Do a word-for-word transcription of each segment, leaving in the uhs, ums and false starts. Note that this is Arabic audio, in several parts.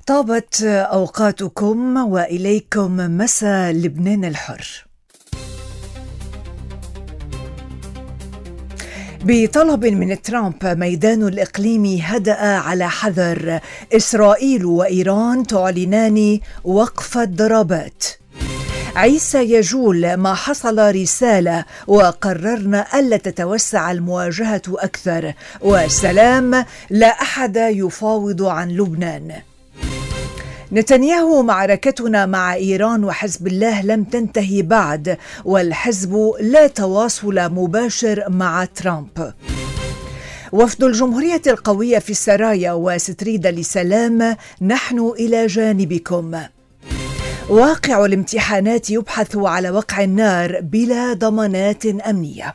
طابت أوقاتكم وإليكم مساء لبنان الحر. بطلب من ترامب ميدان الإقليم هدأ على حذر. إسرائيل وإيران تعلنان وقف الضربات. عيسى يجول ما حصل رسالة وقررنا ألا تتوسع المواجهة أكثر. وسلام لا أحد يفاوض عن لبنان. نتنياهو معركتنا مع إيران وحزب الله لم تنتهي بعد، والحزب لا تواصل مباشر مع ترامب. وفد الجمهورية القوية في السرايا وستريد لسلام، نحن إلى جانبكم. واقع الامتحانات يبحث على وقع النار بلا ضمانات أمنية.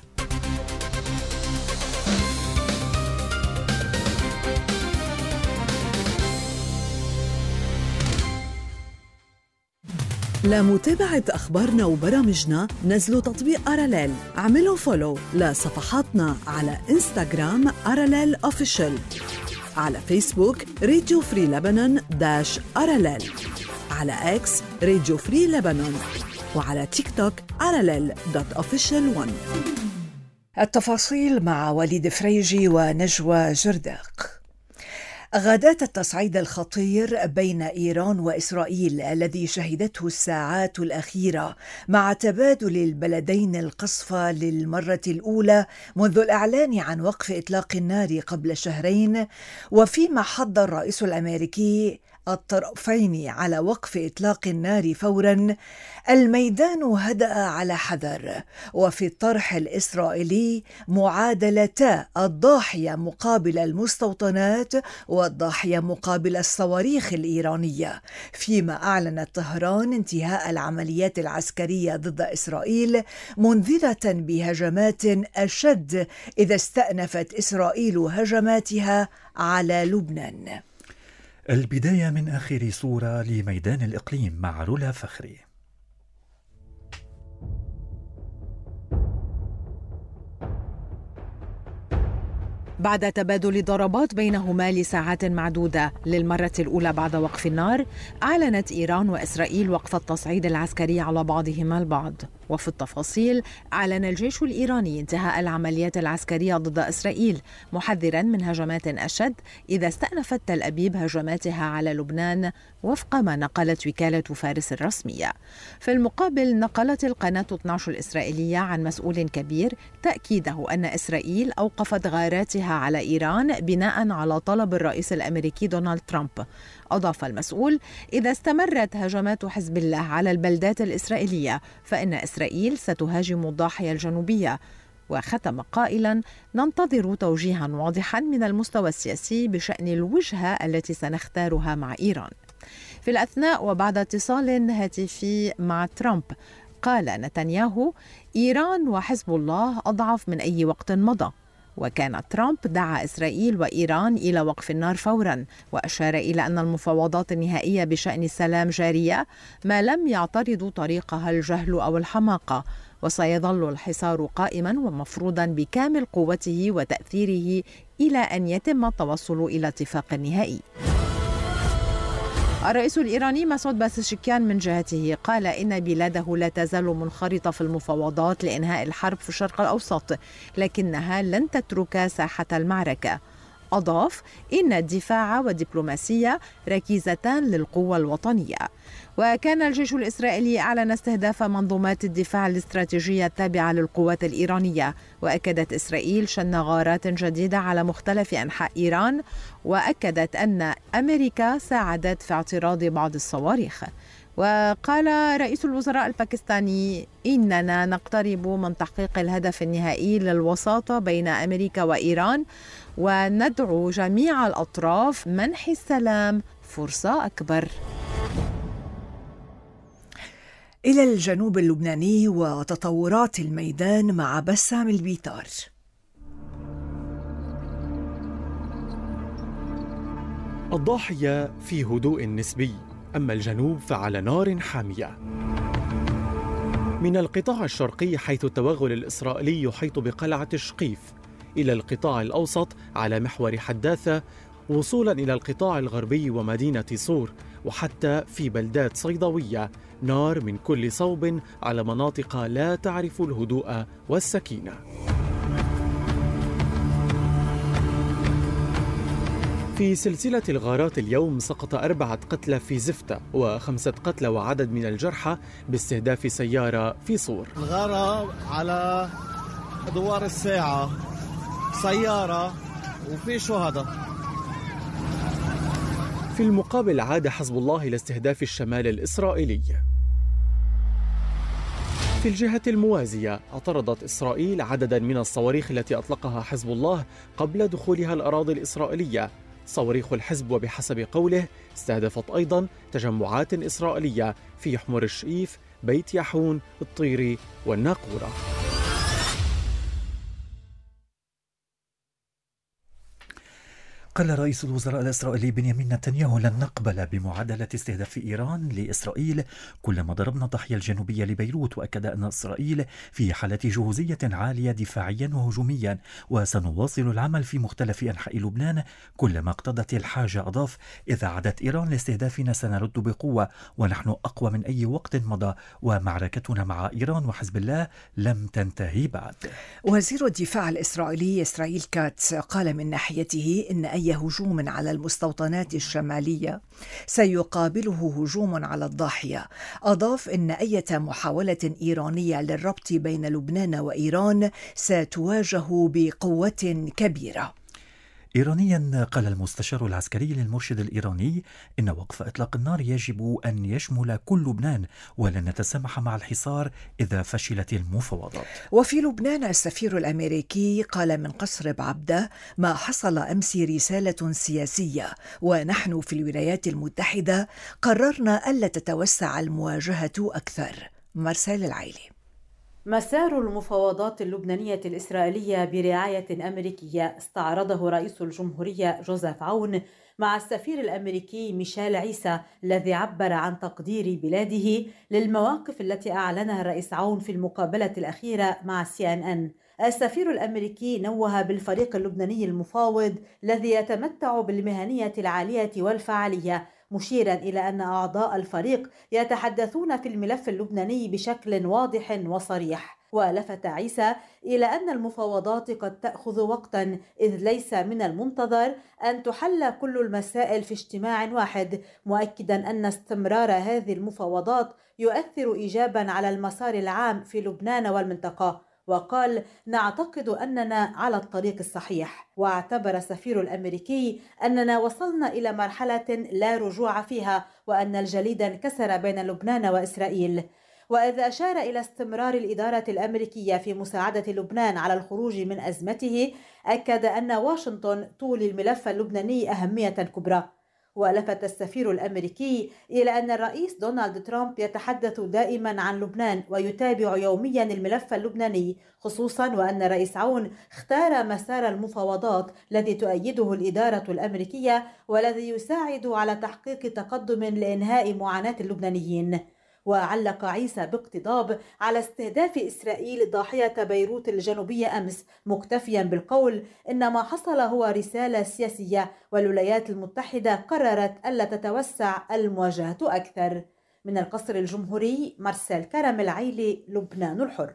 لمتابعة أخبارنا وبرامجنا نزلوا تطبيق أراليل. اعملوا فولو لصفحاتنا على إنستغرام أراليل أوفيشال، على فيسبوك راديو فري لبنان داش أراليل، على إكس راديو فري لبنان، وعلى تيك توك أراليل دوت أوفيشال وان. التفاصيل مع وليد فريجي ونجوى جرداق. غادات التصعيد الخطير بين إيران وإسرائيل الذي شهدته الساعات الأخيرة مع تبادل البلدين القصف للمرة الأولى منذ الإعلان عن وقف إطلاق النار قبل شهرين، وفيما حض الرئيس الأمريكي الطرفين على وقف إطلاق النار فوراً، الميدان هدأ على حذر. وفي الطرح الإسرائيلي معادلتا الضاحية مقابل المستوطنات والضاحية مقابل الصواريخ الإيرانية، فيما أعلنت طهران انتهاء العمليات العسكرية ضد إسرائيل، منذرة بهجمات أشد إذا استأنفت إسرائيل هجماتها على لبنان. البداية من آخر صورة لميدان الإقليم مع رولا فخري. بعد تبادل ضربات بينهما لساعات معدودة للمرة الأولى بعد وقف النار، أعلنت إيران وإسرائيل وقف التصعيد العسكري على بعضهما البعض. وفي التفاصيل، أعلن الجيش الإيراني انتهاء العمليات العسكرية ضد إسرائيل، محذراً من هجمات أشد إذا استأنفت تل أبيب هجماتها على لبنان، وفق ما نقلت وكالة فارس الرسمية. في المقابل، نقلت القناة اثني عشر الإسرائيلية عن مسؤول كبير تأكيده أن إسرائيل أوقفت غاراتها على إيران بناء على طلب الرئيس الأمريكي دونالد ترامب. أضاف المسؤول: إذا استمرت هجمات حزب الله على البلدات الإسرائيلية فإن إسرائيل ستهاجم الضاحية الجنوبية. وختم قائلاً: ننتظر توجيهاً واضحاً من المستوى السياسي بشأن الوجهة التي سنختارها مع إيران. في الأثناء وبعد اتصال هاتفي مع ترامب، قال نتنياهو: إيران وحزب الله أضعف من أي وقت مضى. وكان ترامب دعا إسرائيل وإيران إلى وقف النار فوراً، وأشار إلى أن المفاوضات النهائية بشأن السلام جارية ما لم يعترض طريقها الجهل أو الحماقة، وسيظل الحصار قائماً ومفروضاً بكامل قوته وتأثيره إلى أن يتم التوصل إلى اتفاق نهائي. الرئيس الإيراني مسعود بازشكيان من جهته قال إن بلاده لا تزال منخرطة في المفاوضات لإنهاء الحرب في الشرق الأوسط، لكنها لن تترك ساحة المعركة. أضاف: إن الدفاع والدبلوماسية ركيزتان للقوة الوطنية. وكان الجيش الإسرائيلي أعلن استهداف منظومات الدفاع الاستراتيجية التابعة للقوات الإيرانية، وأكدت إسرائيل شن غارات جديدة على مختلف أنحاء إيران، وأكدت أن أمريكا ساعدت في اعتراض بعض الصواريخ. وقال رئيس الوزراء الباكستاني: إننا نقترب من تحقيق الهدف النهائي للوساطة بين أمريكا وإيران، وندعو جميع الأطراف منح السلام فرصة أكبر. إلى الجنوب اللبناني وتطورات الميدان مع بسام البيطار. الضاحية في هدوء نسبي، أما الجنوب فعلى نار حامية. من القطاع الشرقي حيث التوغل الإسرائيلي يحيط بقلعة الشقيف، إلى القطاع الأوسط على محور حداثة وصولا إلى القطاع الغربي ومدينة صور، وحتى في بلدات صيدوية، نار من كل صوب على مناطق لا تعرف الهدوء والسكينة. في سلسلة الغارات اليوم سقط أربعة قتلى في زفتة وخمسة قتلى وعدد من الجرحى باستهداف سيارة في صور. الغارة على دوار الساعة، سيارة وفي شهداء. في المقابل عاد حزب الله إلى استهداف الشمال الإسرائيلي. في الجهة الموازية اعترضت إسرائيل عددا من الصواريخ التي أطلقها حزب الله قبل دخولها الأراضي الإسرائيلية. صواريخ الحزب وبحسب قوله استهدفت أيضا تجمعات إسرائيلية في حمر الشئيف، بيت يحون، الطيري والناقورة. قال رئيس الوزراء الإسرائيلي بنيامين نتنياهو: لن نقبل بمعادلة استهداف إيران لإسرائيل كلما ضربنا الضاحية الجنوبية لبيروت. وأكد أن إسرائيل في حالة جهوزية عالية دفاعيا وهجوميا، وسنواصل العمل في مختلف أنحاء لبنان كلما اقتضت الحاجة. أضاف: إذا عادت إيران لاستهدافنا سنرد بقوة، ونحن أقوى من أي وقت مضى، ومعركتنا مع إيران وحزب الله لم تنتهي بعد. وزير الدفاع الإسرائيلي إسرائيل كاتس قال من ناحيته إن أي هجوم على المستوطنات الشمالية سيقابله هجوم على الضاحية. أضاف إن أي محاولة إيرانية للربط بين لبنان وإيران ستواجه بقوة كبيرة. إيرانيا قال المستشار العسكري للمرشد الإيراني إن وقف إطلاق النار يجب أن يشمل كل لبنان، ولن نتسامح مع الحصار إذا فشلت المفاوضات. وفي لبنان السفير الأمريكي قال من قصر بعبدة: ما حصل أمس رسالة سياسية، ونحن في الولايات المتحدة قررنا ألا تتوسع المواجهة أكثر. مرسال العيلي. مسار المفاوضات اللبنانية الإسرائيلية برعاية أمريكية استعرضه رئيس الجمهورية جوزيف عون مع السفير الأمريكي ميشيل عيسى، الذي عبر عن تقدير بلاده للمواقف التي أعلنها الرئيس عون في المقابلة الأخيرة مع سي إن إن. السفير الأمريكي نوه بالفريق اللبناني المفاوض الذي يتمتع بالمهنية العالية والفعالية، مشيرا إلى أن أعضاء الفريق يتحدثون في الملف اللبناني بشكل واضح وصريح. ولفت عيسى إلى أن المفاوضات قد تأخذ وقتا، إذ ليس من المنتظر أن تحل كل المسائل في اجتماع واحد، مؤكدا أن استمرار هذه المفاوضات يؤثر إيجابا على المسار العام في لبنان والمنطقة. وقال: نعتقد أننا على الطريق الصحيح. واعتبر السفير الأمريكي أننا وصلنا إلى مرحلة لا رجوع فيها، وأن الجليد انكسر بين لبنان وإسرائيل. وإذا أشار إلى استمرار الإدارة الأمريكية في مساعدة لبنان على الخروج من أزمته، أكد أن واشنطن تولي الملف اللبناني أهمية كبرى. ولفت السفير الأمريكي إلى أن الرئيس دونالد ترامب يتحدث دائما عن لبنان ويتابع يوميا الملف اللبناني، خصوصا وأن الرئيس عون اختار مسار المفاوضات الذي تؤيده الإدارة الأمريكية والذي يساعد على تحقيق تقدم لإنهاء معاناة اللبنانيين. وعلق عيسى باقتضاب على استهداف إسرائيل ضاحية بيروت الجنوبية أمس، مكتفيا بالقول إن ما حصل هو رسالة سياسية، والولايات المتحدة قررت ألا تتوسع المواجهة أكثر. من القصر الجمهوري، مرسال كرم العيلي، لبنان الحر.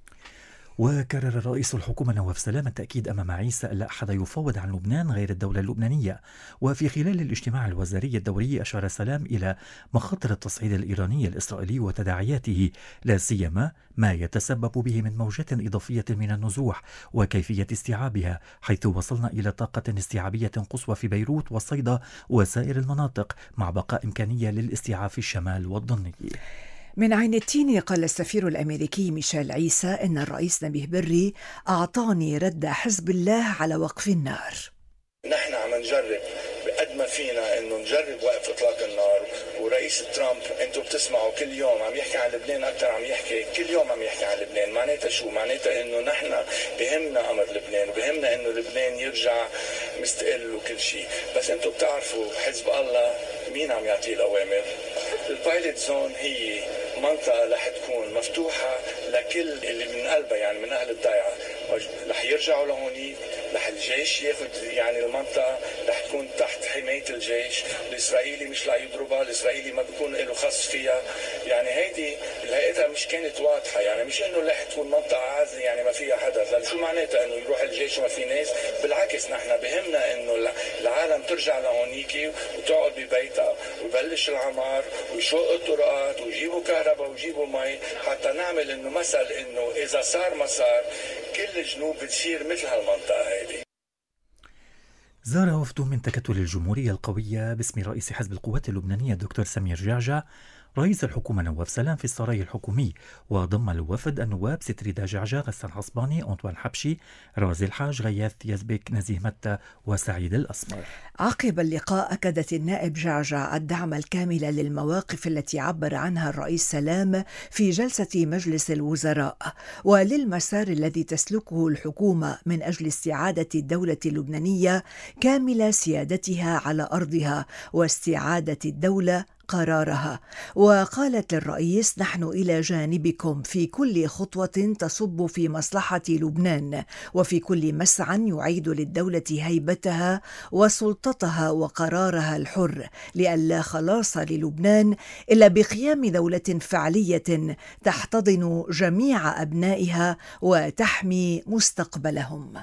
وكرر رئيس الحكومة نواف سلام التأكيد أمام عيسى ألا أحد يفاوض عن لبنان غير الدولة اللبنانية. وفي خلال الاجتماع الوزاري الدوري أشار سلام إلى مخاطر التصعيد الإيراني الإسرائيلي وتداعياته، لا سيما ما يتسبب به من موجات إضافية من النزوح وكيفية استيعابها، حيث وصلنا إلى طاقة استيعابية قصوى في بيروت والصيدا وسائر المناطق، مع بقاء إمكانية للاستيعاب في الشمال والضني. من عين التين قال السفير الأمريكي ميشيل عيسى إن الرئيس نبيه بري أعطاني رد حزب الله على وقف النار. نحن عم نجرب بقد ما فينا انه نجرب وقف اطلاق النار، ورئيس ترامب انتم بتسمعوا كل يوم عم يحكي عن لبنان، اكثر عم يحكي كل يوم عم يحكي عن لبنان. معناتها شو؟ معناتها انه نحن بهمنا امر لبنان وبهمنا انه لبنان يرجع مستقل وكل شيء، بس انتم بتعرفوا حزب الله مين عم يعطيه الاوامر؟ البايلوت زون هي منطقة رح تكون مفتوحة لكل اللي من قلبها، يعني من أهل الضيعة، رح يرجعوا لهونيك، رح الجيش ياخذ يعني المنطقة، رح تكون تحت حماية الجيش الإسرائيلي، مش رح يضربها، الإسرائيلي ما بيكون له خص فيها. يعني هيدي الهيئة مش كانت واضحة، يعني مش إنه رح تكون منطقة عازلة يعني ما فيها حدا، لأن شو معناتها إنه يروح الجيش وما في ناس؟ بالعكس نحن بهمنا إنه العالم ترجع لهونيكي وتقعد ببيتها ويبلش العمار ويشقوا الطرقات ويجيبوا كهرباء ويجيبوا مي، حتى نعمل إنه مثل إنه إذا صار ما صار كل الجنوب بتصير مثل هالمنطقة هيدي. زار وفد من تكتل الجمهورية القوية باسم رئيس حزب القوات اللبنانية الدكتور سمير جعجع رئيس الحكومة نواف سلام في السراي الحكومي، وضم الوفد النواب ستريدا جعجع، غسان عصباني، أنطوان حبشي، رازي الحاج، غياث يزبك، نزيه متى وسعيد الأسمر. عقب اللقاء أكدت النائب جعجع الدعم الكامل للمواقف التي عبر عنها الرئيس سلام في جلسة مجلس الوزراء وللمسار الذي تسلكه الحكومة من أجل استعادة الدولة اللبنانية كامل سيادتها على أرضها واستعادة الدولة قرارها. وقالت للرئيس: نحن إلى جانبكم في كل خطوة تصب في مصلحة لبنان وفي كل مسعى يعيد للدولة هيبتها وسلطتها وقرارها الحر، لئلا خلاص للبنان إلا بقيام دولة فعلية تحتضن جميع أبنائها وتحمي مستقبلهم.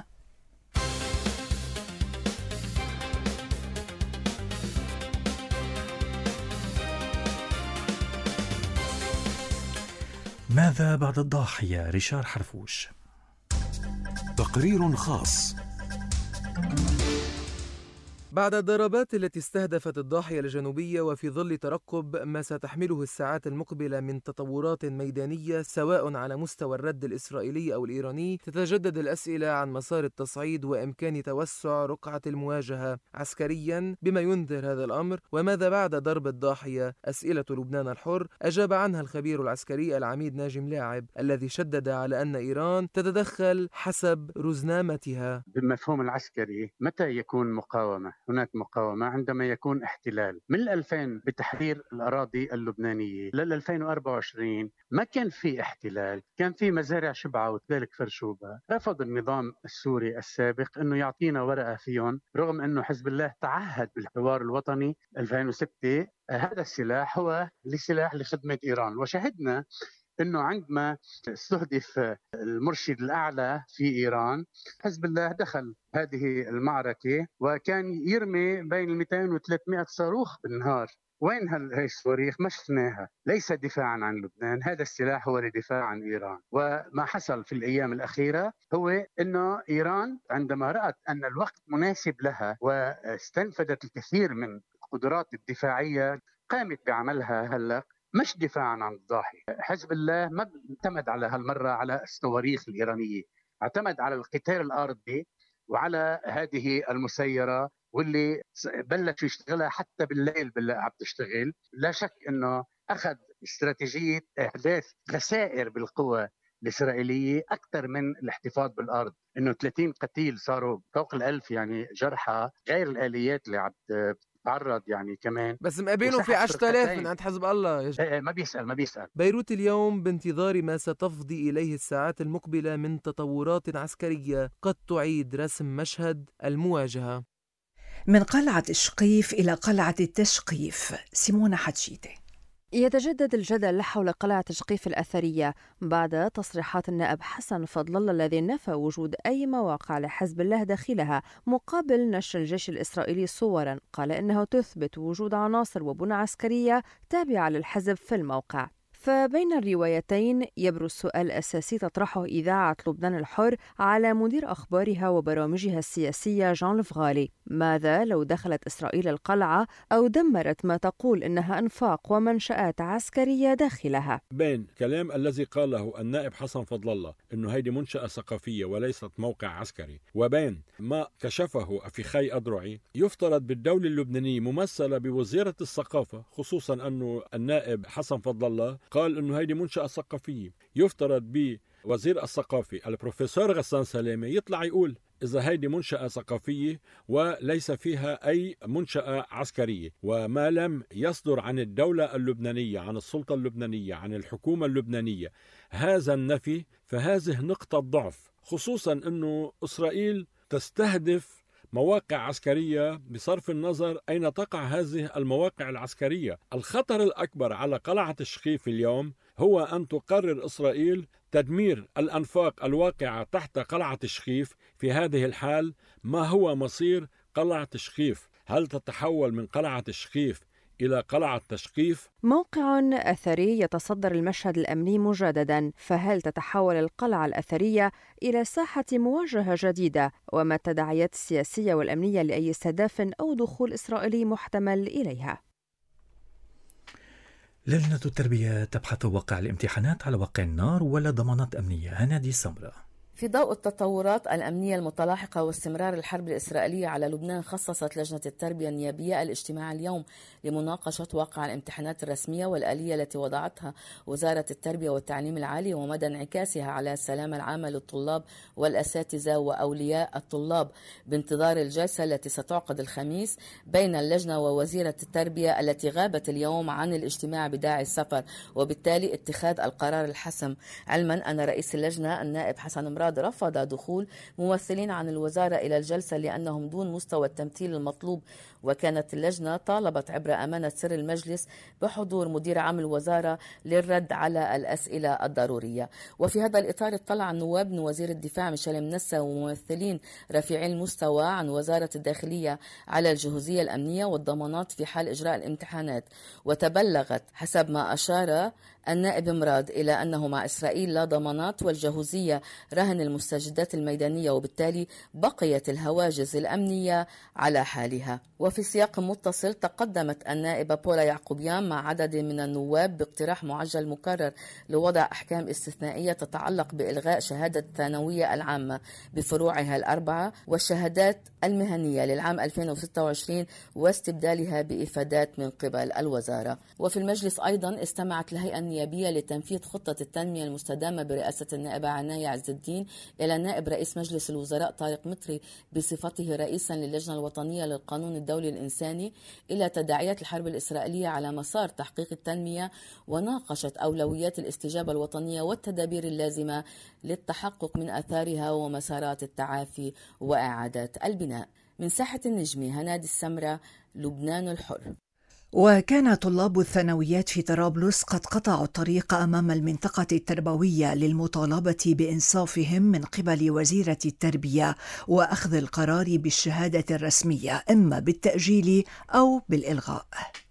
ماذا بعد الضاحية؟ ريشار حرفوش. تقرير خاص. بعد الضربات التي استهدفت الضاحية الجنوبية وفي ظل ترقب ما ستحمله الساعات المقبلة من تطورات ميدانية سواء على مستوى الرد الإسرائيلي أو الإيراني، تتجدد الأسئلة عن مسار التصعيد وإمكان توسع رقعة المواجهة عسكريا بما ينذر هذا الأمر. وماذا بعد ضرب الضاحية؟ أسئلة لبنان الحر أجاب عنها الخبير العسكري العميد ناجم لاعب، الذي شدد على أن إيران تتدخل حسب رزنامتها. بالمفهوم العسكري متى يكون مقاومة؟ هناك مقاومة عندما يكون احتلال. من ألفين بتحرير الأراضي اللبنانية لل ألفين وأربعة وعشرين ما كان في احتلال، كان في مزارع شبعة وكذلك فرشوبة. رفض النظام السوري السابق أنه يعطينا ورقة فيهم، رغم أنه حزب الله تعهد بالحوار الوطني ألفين وستة. هذا السلاح هو لسلاح لخدمة إيران، وشهدنا أنه عندما استهدف المرشد الأعلى في إيران حزب الله دخل هذه المعركة وكان يرمي بين مئتين وثلاثمئة صاروخ بالنهار. وين هاي الصواريخ؟ ما شفناها. ليس دفاعا عن لبنان، هذا السلاح هو لدفاع عن إيران. وما حصل في الأيام الأخيرة هو أنه إيران عندما رأت أن الوقت مناسب لها واستنفذت الكثير من القدرات الدفاعية قامت بعملها هلأ، مش دفاعا عن الضاحية. حزب الله ما اعتمد على هالمرة على الصواريخ الإيرانية، اعتمد على القتال الأرضي وعلى هذه المسيرة واللي بلش يشتغلها حتى بالليل بالله عم تشتغل. لا شك أنه أخذ استراتيجية إحداث خسائر بالقوى الإسرائيلية أكثر من الاحتفاظ بالأرض، إنه ثلاثين قتيل صاروا فوق الألف يعني جرحى، غير الآليات اللي عم تعرض يعني كمان. بس مقابلوا في عشرة آلاف من عند حزب الله. ايه ما بيسأل ما بيسأل. بيروت اليوم بانتظار ما ستفضي إليه الساعات المقبلة من تطورات عسكرية قد تعيد رسم مشهد المواجهة. من قلعة الشقيف إلى قلعة التشقيف، سيمونة حتشيتي. يتجدد الجدل حول قلعة شقيف الأثرية بعد تصريحات النائب حسن فضل الله الذي نفى وجود أي مواقع لحزب الله داخلها، مقابل نشر الجيش الإسرائيلي صورا قال إنه تثبت وجود عناصر وبنى عسكرية تابعة للحزب في الموقع. فبين الروايتين يبرز سؤال أساسي تطرحه إذاعة لبنان الحر على مدير أخبارها وبرامجها السياسية جان الفغالي: ماذا لو دخلت إسرائيل القلعة أو دمرت ما تقول إنها أنفاق ومنشآت عسكرية داخلها؟ بين كلام الذي قاله النائب حسن فضل الله إنه هيدي منشأة ثقافية وليست موقع عسكري، وبين ما كشفه أفيخي أدرعي، يفترض بالدولة اللبنانية ممثلة بوزيرة الثقافة، خصوصا أنه النائب حسن فضل الله قال إنه هيدي منشأة ثقافية، يفترض بوزير الثقافة البروفيسور غسان سلامة يطلع يقول إذا هيدي منشأة ثقافية وليس فيها أي منشأة عسكرية. وما لم يصدر عن الدولة اللبنانية، عن السلطة اللبنانية، عن الحكومة اللبنانية هذا النفي، فهذه نقطة ضعف، خصوصا أنه إسرائيل تستهدف مواقع عسكرية بصرف النظر أين تقع هذه المواقع العسكرية. الخطر الأكبر على قلعة الشخيف اليوم هو أن تقرر إسرائيل تدمير الأنفاق الواقعة تحت قلعة الشخيف. في هذه الحال ما هو مصير قلعة الشخيف؟ هل تتحول من قلعة الشخيف إلى قلعة تشقيف؟ موقع أثري يتصدر المشهد الأمني مجددا، فهل تتحول القلعة الأثرية إلى ساحة مواجهة جديدة؟ وما التداعيات السياسية والأمنية لأي استهداف أو دخول إسرائيلي محتمل إليها؟ لجنة التربية تبحث وقع الامتحانات على وقع النار ولا ضمانات أمنية. هنادي سمرة. في ضوء التطورات الأمنية المتلاحقة واستمرار الحرب الإسرائيلية على لبنان، خصصت لجنة التربية النيابية الاجتماع اليوم لمناقشة واقع الامتحانات الرسمية والآلية التي وضعتها وزارة التربية والتعليم العالي ومدى انعكاسها على السلامة العامة للطلاب والأساتذة وأولياء الطلاب، بانتظار الجلسة التي ستعقد الخميس بين اللجنة ووزيرة التربية التي غابت اليوم عن الاجتماع بداعي السفر، وبالتالي اتخاذ القرار الحسم، علما أن رئيس اللجنة النائب حسن مراد رفض دخول ممثلين عن الوزارة إلى الجلسة لأنهم دون مستوى التمثيل المطلوب. وكانت اللجنة طالبت عبر أمانة سر المجلس بحضور مدير عام الوزارة للرد على الأسئلة الضرورية. وفي هذا الإطار اطلع النواب من وزير الدفاع ميشيل منسى وممثلين رفيعي المستوى عن وزارة الداخلية على الجهوزية الأمنية والضمانات في حال إجراء الامتحانات، وتبلغت حسب ما أشار النائب مراد إلى أنه مع إسرائيل لا ضمانات والجهوزية رهن المستجدات الميدانية، وبالتالي بقيت الهواجس الأمنية على حالها. وفي سياق متصل تقدمت النائبة بولا يعقوبيان مع عدد من النواب باقتراح معجل مكرر لوضع أحكام استثنائية تتعلق بإلغاء شهادة الثانوية العامة بفروعها الأربعة والشهادات المهنية للعام ألفين وستة وعشرين واستبدالها بإفادات من قبل الوزارة. وفي المجلس أيضا استمعت الهيئة النيابية لتنفيذ خطة التنمية المستدامة برئاسة النائبة عناية عز الدين إلى نائب رئيس مجلس الوزراء طارق مطري بصفته رئيسا للجنة الوطنية للقانون الدولي الإنساني إلى تداعيات الحرب الإسرائيلية على مسار تحقيق التنمية، وناقشت أولويات الاستجابة الوطنية والتدابير اللازمة للتحقق من آثارها ومسارات التعافي وإعادة البناء. من ساحة النجمة، هنادي السمرة، لبنان الحر. وكان طلاب الثانويات في طرابلس قد قطعوا الطريق أمام المنطقة التربوية للمطالبة بإنصافهم من قبل وزيرة التربية وأخذ القرار بالشهادة الرسمية إما بالتأجيل أو بالإلغاء.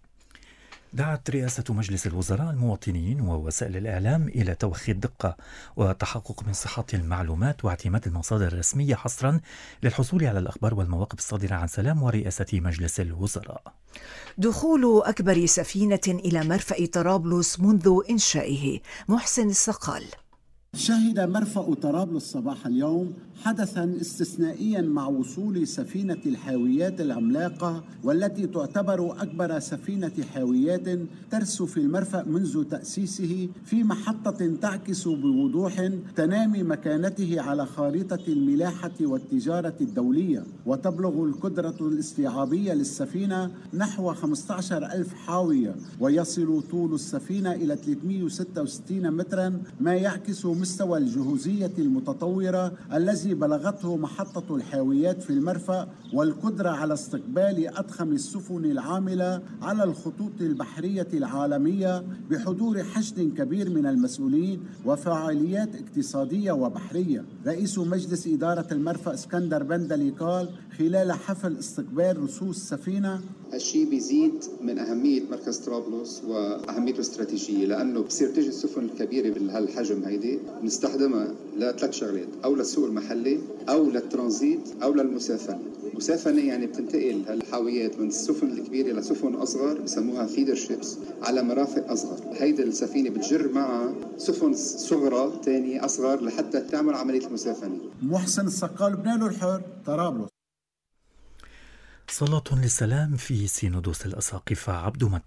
دعت رئاسة مجلس الوزراء المواطنين ووسائل الإعلام إلى توخي الدقة والتحقق من صحة المعلومات واعتماد المصادر الرسمية حصرا للحصول على الأخبار والمواقف الصادرة عن سلام ورئاسة مجلس الوزراء. دخول أكبر سفينة إلى مرفأ طرابلس منذ إنشائه. محسن الصقال. شهد مرفأ طرابلس صباح اليوم حدثا استثنائيا مع وصول سفينة الحاويات العملاقة والتي تعتبر أكبر سفينة حاويات ترسو في المرفأ منذ تأسيسه، في محطة تعكس بوضوح تنامي مكانته على خارطة الملاحة والتجارة الدولية، وتبلغ القدرة الاستيعابية للسفينة نحو خمسة عشر ألف حاوية، ويصل طول السفينة إلى ثلاثمئة وستة وستين مترا، ما يعكس مستوى الجهوزية المتطورة الذي بلغته محطة الحاويات في المرفأ، والقدرة على استقبال أضخم السفن العاملة على الخطوط البحرية العالمية بحضور حشد كبير من المسؤولين وفعاليات اقتصادية وبحرية. رئيس مجلس إدارة المرفأ اسكندر بندلي قال خلال حفل استقبال رسوس السفينة: هالشيء بيزيد من أهمية مركز طرابلس وأهميته الاستراتيجية، لأنه بصير تجي السفن الكبيرة بهالحجم هيدي نستخدمها لثلاث شغلات، أو للسوق المحلي أو للترانزيت أو للمسافنة. مسافنة يعني بتنتقل هالحاويات من السفن الكبيرة لسفن أصغر بسموها فيدر شيبس على مرافق أصغر. هيدي السفينة بتجر معها سفن صغرى تانية أصغر لحتى تعمل عملية المسافنة. محسن الصقال، لبنان الحر، طرابلس. صلاة للسلام في سينودوس الأساقفة عبد متى.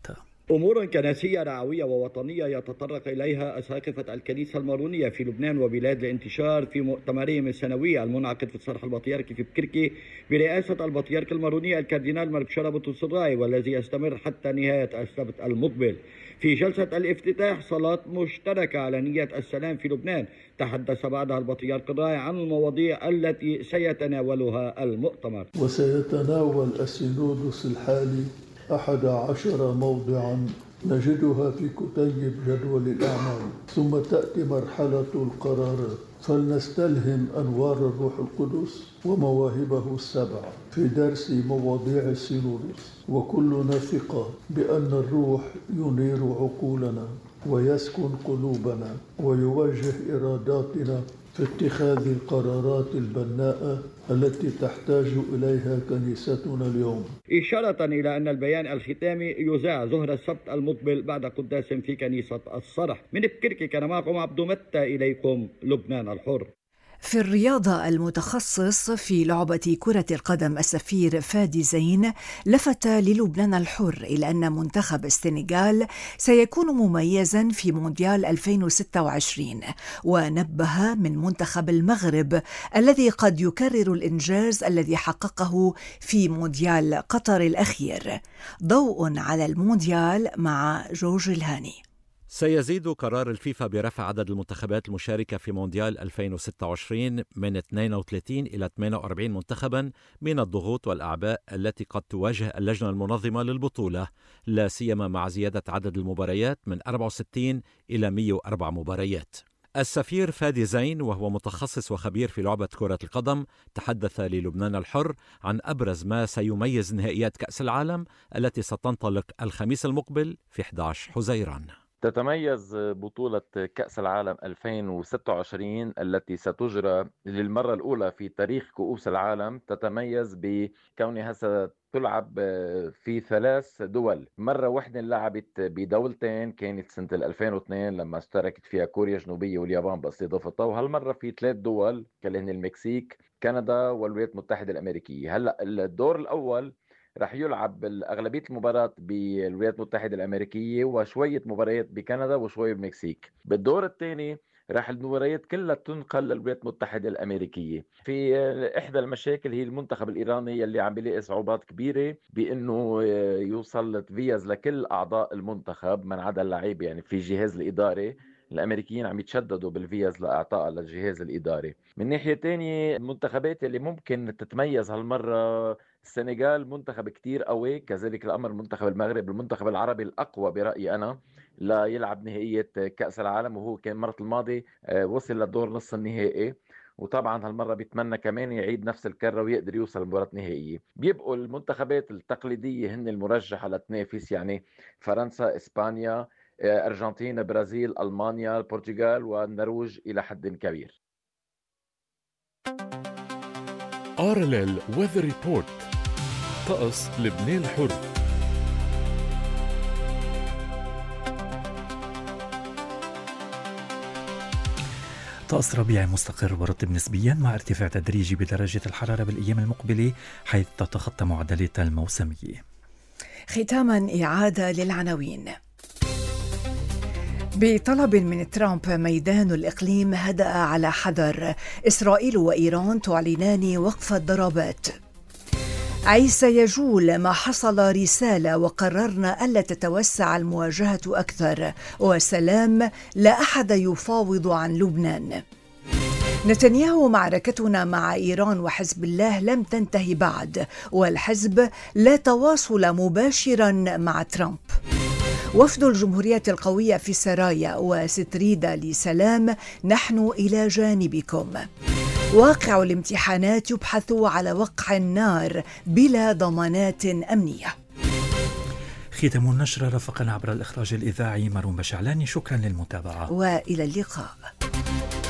أمور كنسية دعوية ووطنية يتطرق إليها أساقفة الكنيسة المارونية في لبنان وبلاد الانتشار في مؤتمرهم السنوي المنعقد في الصرح البطريركي في بكركي برئاسة البطريرك الماروني الكاردينال مركشارة بطرس الراعي، والذي يستمر حتى نهاية السبت المقبل. في جلسة الافتتاح صلاة مشتركة على نية السلام في لبنان تحدث بعدها البطريرك الراعي عن المواضيع التي سيتناولها المؤتمر. وسيتناول السينودوس الحالي أحد عشر موضعا نجدها في كتيب جدول الأعمال، ثم تأتي مرحلة القرارات، فلنستلهم أنوار الروح القدس ومواهبه السبعة في درس مواضيع السينودوس، وكلنا ثقة بأن الروح ينير عقولنا ويسكن قلوبنا ويوجه إراداتنا في اتخاذ القرارات البناءة التي تحتاج إليها كنيستنا اليوم. إشارة إلى أن البيان الختامي يذاع ظهر السبت المقبل بعد قداس في كنيسة الصرح. من بكركي كان معكم عبدو متى، إليكم لبنان الحر. في الرياضة، المتخصص في لعبة كرة القدم السفير فادي زين لفت للبنان الحر إلى أن منتخب السنغال سيكون مميزا في مونديال ألفين وستة وعشرين، ونبه من منتخب المغرب الذي قد يكرر الإنجاز الذي حققه في مونديال قطر الأخير. ضوء على المونديال مع جورج الهاني. سيزيد قرار الفيفا برفع عدد المنتخبات المشاركة في مونديال ألفين وستة وعشرين من اثنين وثلاثين إلى ثمانية وأربعين منتخبا من الضغوط والأعباء التي قد تواجه اللجنة المنظمة للبطولة، لا سيما مع زيادة عدد المباريات من أربعة وستين إلى مئة وأربعة مباريات. السفير فادي زين، وهو متخصص وخبير في لعبة كرة القدم، تحدث للبنان الحر عن أبرز ما سيميز نهائيات كأس العالم التي ستنطلق الخميس المقبل في أحد عشر حزيران. تتميز بطولة كأس العالم ألفين وستة وعشرين التي ستجرى للمرة الأولى في تاريخ كؤوس العالم، تتميز بكونها ستلعب في ثلاث دول. مرة واحدة لعبت بدولتين كانت سنة ألفين واثنين لما اشتركت فيها كوريا الجنوبية واليابان باستضافتها، وهالمرة في ثلاث دول كالهن المكسيك، كندا والولايات المتحدة الأمريكية. هلأ الدور الأول رح يلعب أغلبية المباريات بالولايات المتحدة الأمريكية وشوية مباريات بكندا وشوية بالمكسيك. بالدور الثاني رح المباريات كلها تنقل للولايات المتحدة الأمريكية. في إحدى المشاكل هي المنتخب الإيراني اللي عم بيلاقي صعوبات كبيرة بأنه يوصل فيز لكل أعضاء المنتخب من عدا اللعيبة، يعني في جهاز الإداري الأمريكيين عم يتشددوا بالفيز لإعطاء للجهاز الإداري. من ناحية تانية المنتخبات اللي ممكن تتميز هالمرة، السنغال منتخب كتير قوي، كذلك الأمر منتخب المغرب، المنتخب العربي الأقوى برأيي أنا لا يلعب نهائية كأس العالم، وهو كان مرة الماضي وصل للدور نص النهائي، وطبعا هالمرة بيتمنى كمان يعيد نفس الكرة ويقدر يوصل لمباراة نهائية. بيبقوا المنتخبات التقليدية هن المرجحة لتنافس، يعني فرنسا، إسبانيا، أرجنتين، برازيل، ألمانيا، البرتغال والنرويج إلى حد كبير. آرلل ويذر ريبورت، طقس لبنان الحر. طقس ربيعي مستقر ورطب نسبيا مع ارتفاع تدريجي بدرجة الحرارة بالأيام المقبلة حيث تتخطى معدلات الموسمية. ختاما إعادة للعناوين. بطلب من ترامب ميدان الإقليم هدأ على حذر، إسرائيل وإيران تعلنان وقف الضربات. عيسى يجول، ما حصل رسالة وقررنا ألا تتوسع المواجهة أكثر، وسلام، لا أحد يفاوض عن لبنان. نتنياهو، معركتنا مع إيران وحزب الله لم تنتهي بعد، والحزب لا تواصل مباشرا مع ترامب. وفد الجمهورية القوية في سرايا وستريدا لسلام، نحن إلى جانبكم. واقع الامتحانات يبحث على وقع النار بلا ضمانات أمنية. ختام النشرة رفقنا عبر الإخراج الإذاعي مروان بشعلاني، شكرا للمتابعة وإلى اللقاء.